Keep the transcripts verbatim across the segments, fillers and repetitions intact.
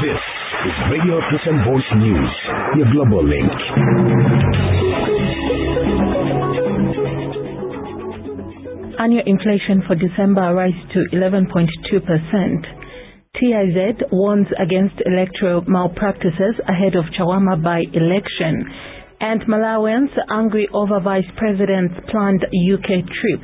This is Radio Christian Voice News, your global link. Annual inflation for December rise to eleven point two percent. T I Z warns against electoral malpractices ahead of Chawama by-election. And Malawians angry over Vice President's planned U K trip.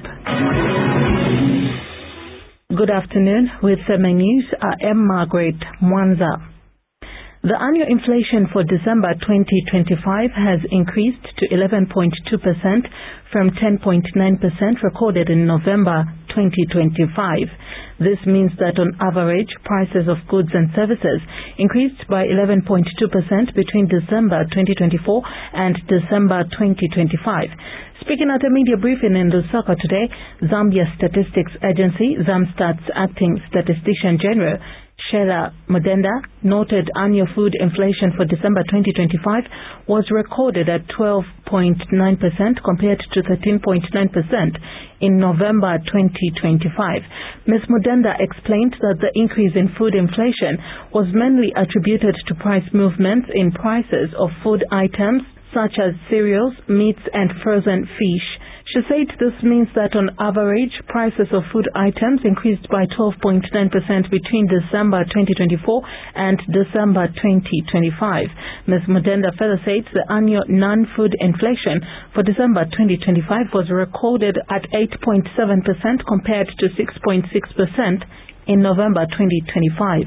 Good afternoon. With the news, I am Margaret Mwanza. The annual inflation for December twenty twenty-five has increased to eleven point two percent from ten point nine percent recorded in November twenty twenty-five. This means that on average, prices of goods and services increased by eleven point two percent between December twenty twenty-four and December twenty twenty-five. Speaking at a media briefing in Lusaka today, Zambia Statistics Agency, ZAMSTAT's acting statistician general, Sheila Mudenda, noted annual food inflation for December twenty twenty-five was recorded at twelve point nine percent compared to thirteen point nine percent in November twenty twenty-five. Miz Mudenda explained that the increase in food inflation was mainly attributed to price movements in prices of food items such as cereals, meats, and frozen fish. She said this means that on average, prices of food items increased by twelve point nine percent between December twenty twenty-four and December twenty twenty-five. Miz Mudenda further said the annual non-food inflation for December twenty twenty-five was recorded at eight point seven percent compared to six point six percent in November twenty twenty-five.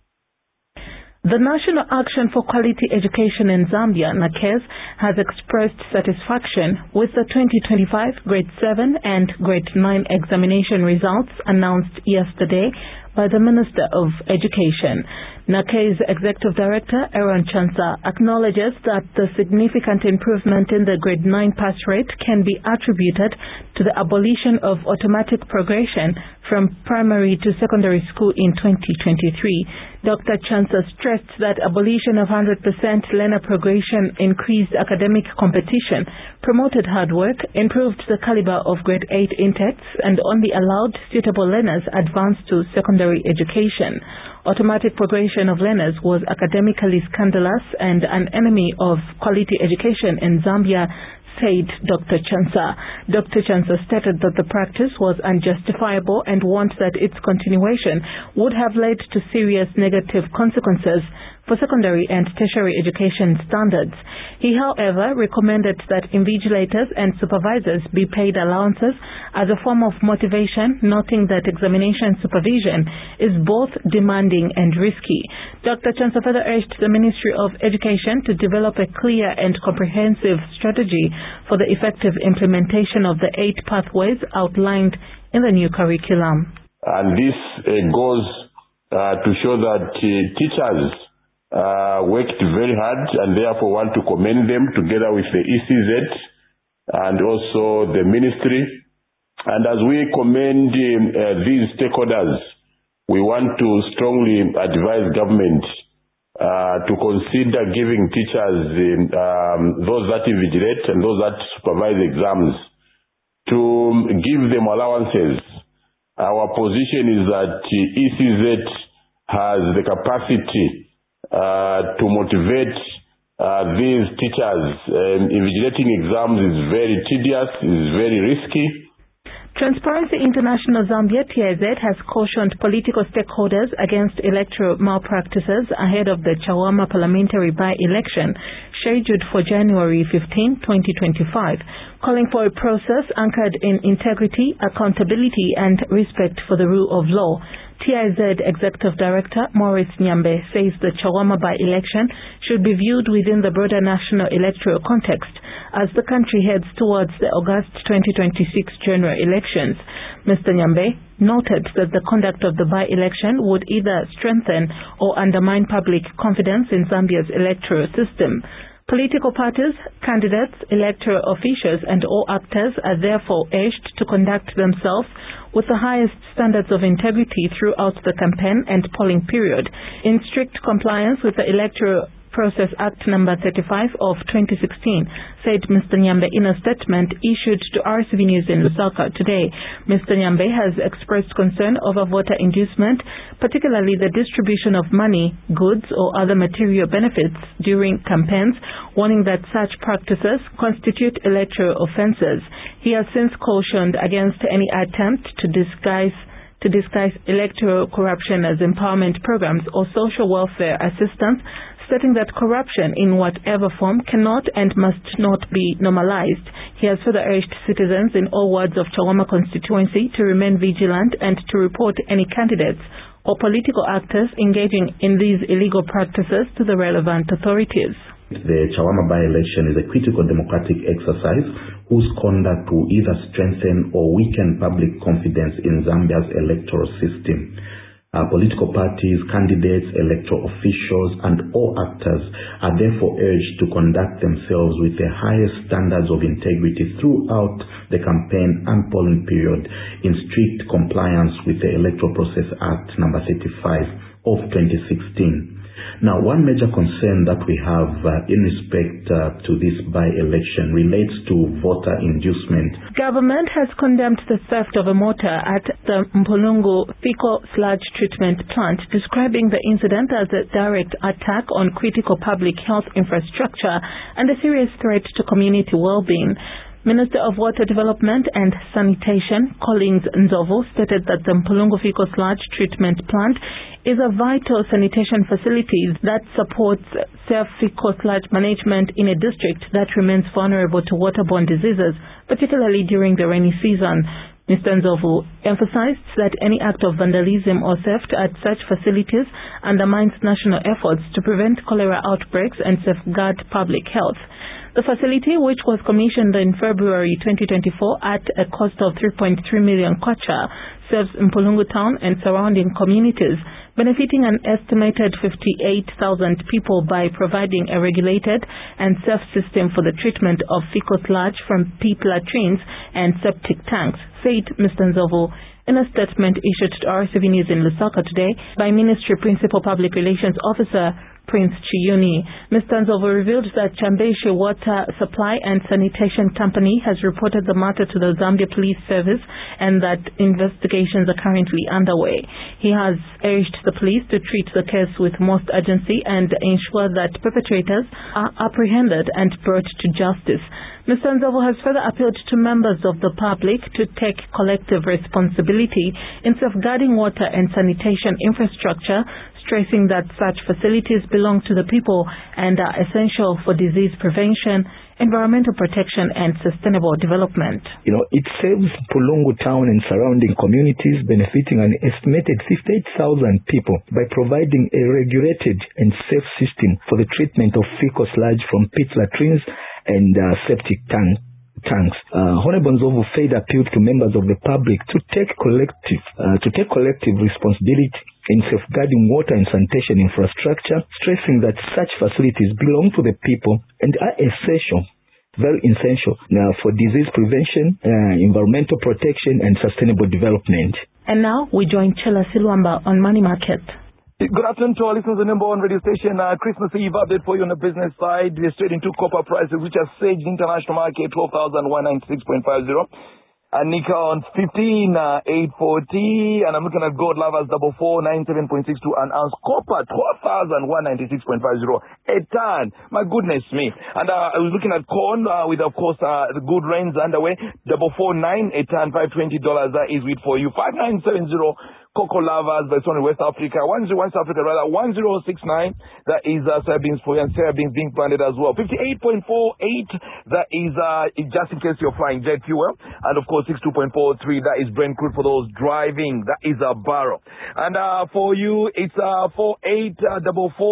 The National Action for Quality Education in Zambia, NAQEZ, has expressed satisfaction with the twenty twenty-five Grade seven and Grade nine examination results announced yesterday by the Minister of Education. NAQEZ Executive Director Aaron Chansa acknowledges that the significant improvement in the Grade nine pass rate can be attributed to the abolition of automatic progression from primary to secondary school in twenty twenty-three. Doctor Chansa stressed that abolition of one hundred percent learner progression increased academic competition, promoted hard work, improved the caliber of Grade eight intakes, and only allowed suitable learners advance to secondary education. Automatic progression of learners was academically scandalous and an enemy of quality education in Zambia, said Doctor Chansa. Doctor Chansa stated that the practice was unjustifiable and warned that its continuation would have led to serious negative consequences for secondary and tertiary education standards. He, however, recommended that invigilators and supervisors be paid allowances as a form of motivation, noting that examination supervision is both demanding and risky. Doctor Chansa further urged the Ministry of Education to develop a clear and comprehensive strategy for the effective implementation of the eight pathways outlined in the new curriculum. And this uh, goes uh, to show that uh, teachers Uh, worked very hard and therefore want to commend them together with the E C Z and also the ministry. And as we commend uh, these stakeholders, we want to strongly advise government uh, to consider giving teachers, um, those that invigilate and those that supervise exams, to give them allowances. Our position is that E C Z has the capacity Uh, to motivate uh, these teachers. Um, invigilating exams is very tedious, is very risky. Transparency International Zambia, T I Z, has cautioned political stakeholders against electoral malpractices ahead of the Chawama parliamentary by-election scheduled for January fifteenth, twenty twenty-five, calling for a process anchored in integrity, accountability, and respect for the rule of law. T I Z Executive Director Maurice Nyambe says the Chawama by-election should be viewed within the broader national electoral context as the country heads towards the August twenty twenty-six general elections. Mister Nyambe noted that the conduct of the by-election would either strengthen or undermine public confidence in Zambia's electoral system. Political parties, candidates, electoral officials, and all actors are therefore urged to conduct themselves with the highest standards of integrity throughout the campaign and polling period, in strict compliance with the electoral Process Act number thirty-five of twenty sixteen, said Mister Nyambe in a statement issued to R C V News in Lusaka today. Mister Nyambe has expressed concern over voter inducement, particularly the distribution of money, goods or other material benefits during campaigns, warning that such practices constitute electoral offences. He has since cautioned against any attempt to disguise to disguise electoral corruption as empowerment programs or social welfare assistance, stating that corruption in whatever form cannot and must not be normalized. He has further urged citizens in all wards of Chawama constituency to remain vigilant and to report any candidates or political actors engaging in these illegal practices to the relevant authorities. The Chawama by-election is a critical democratic exercise whose conduct will either strengthen or weaken public confidence in Zambia's electoral system. Uh, political parties, candidates, electoral officials, and all actors are therefore urged to conduct themselves with the highest standards of integrity throughout the campaign and polling period in strict compliance with the Electoral Process Act number thirty-five of twenty sixteen. Now, one major concern that we have uh, in respect uh, to this by-election relates to voter inducement. Government has condemned the theft of a motor at the Mpulungu fecal sludge treatment plant, describing the incident as a direct attack on critical public health infrastructure and a serious threat to community well-being. Minister of Water Development and Sanitation, Collins Nzovu, stated that the Mpulungu fecal sludge treatment plant is a vital sanitation facility that supports safe fecal sludge management in a district that remains vulnerable to waterborne diseases, particularly during the rainy season. Mister Nzovu emphasized that any act of vandalism or theft at such facilities undermines national efforts to prevent cholera outbreaks and safeguard public health. The facility, which was commissioned in February twenty twenty-four at a cost of three point three million kwacha, serves Mpulungu town and surrounding communities, benefiting an estimated fifty-eight thousand people by providing a regulated and safe system for the treatment of fecal sludge from pea latrines and septic tanks, said Mister Nzovu. In a statement issued to R C V News in Lusaka today by Ministry Principal Public Relations Officer Prince Chiyuni, Mister Nzovu revealed that Chambeshi Water Supply and Sanitation Company has reported the matter to the Zambia Police Service and that investigations are currently underway. He has urged the police to treat the case with most urgency and ensure that perpetrators are apprehended and brought to justice. Mister Nzovu has further appealed to members of the public to take collective responsibility in safeguarding water and sanitation infrastructure, stressing that such facilities belong to the people and are essential for disease prevention, environmental protection, and sustainable development. You know, it saves Mpulungu town and surrounding communities, benefiting an estimated fifty-eight thousand people by providing a regulated and safe system for the treatment of fecal sludge from pit latrines and uh, septic tank, tanks. Uh, Honorable Nzovu further appealed to members of the public to take collective uh, to take collective responsibility in safeguarding water and sanitation infrastructure, stressing that such facilities belong to the people and are essential, very essential now for disease prevention, uh, environmental protection, and sustainable development. And now we join Chela Silwamba on Money Market. Good afternoon to our listeners on the number one radio station. Uh, Christmas Eve update for you on the business side. We're trading two copper prices, which have surged international market twelve thousand one hundred ninety-six point five zero. And nickel on fifteen uh, eight forty. And I'm looking at gold lovers double four ninety-seven point six two. An ounce copper twelve thousand one hundred ninety-six point five zero. A ton. My goodness me. And uh, I was looking at corn uh, with, of course, uh, the good rains underway. Double four nine a ton, five twenty dollars. That is wheat for you. Five nine seven zero. Cocoa lovers, but it's on West Africa. One zero West Africa rather. One zero six nine. That is uh, soybeans for you, and soybeans being planted as well. Fifty-eight point four eight. That is uh, just in case you're flying jet fuel, and of course sixty-two point four three. That is Brent crude for those driving. That is a barrel. And uh, for you, it's uh four eight uh, double four.